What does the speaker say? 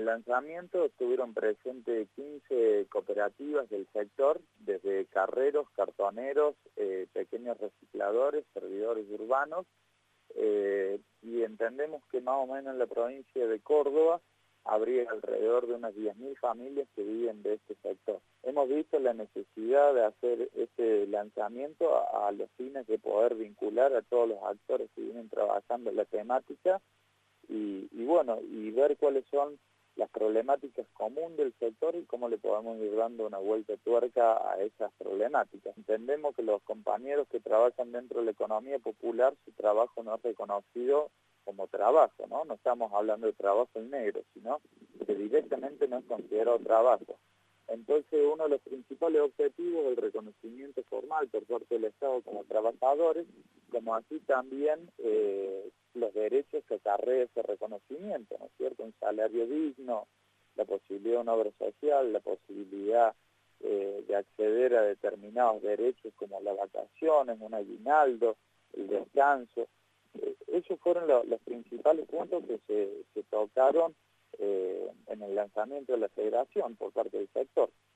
lanzamiento estuvieron presentes 15 cooperativas del sector, desde carreros, cartoneros, pequeños recicladores, servidores urbanos, y entendemos que más o menos en la provincia de Córdoba habría alrededor de unas 10.000 familias que viven de este sector. Hemos visto la necesidad de hacer este lanzamiento a los fines de poder vincular a todos los actores que vienen trabajando en la temática y ver cuáles son las problemáticas comunes del sector y cómo le podemos ir dando una vuelta de tuerca a esas problemáticas. Entendemos que los compañeros que trabajan dentro de la economía popular, su trabajo no es reconocido como trabajo, ¿no? No estamos hablando de trabajo en negro, sino que directamente no es considerado trabajo. Entonces, uno de los principales objetivos es el reconocimiento formal por parte del Estado como trabajadores, como así también los derechos que acarrea ese reconocimiento, ¿no es cierto? Un salario digno, la posibilidad de una obra social, la posibilidad de acceder a determinados derechos como las vacaciones, un aguinaldo, el descanso. Esos fueron los principales puntos que se tocaron en el lanzamiento de la federación por parte del sector.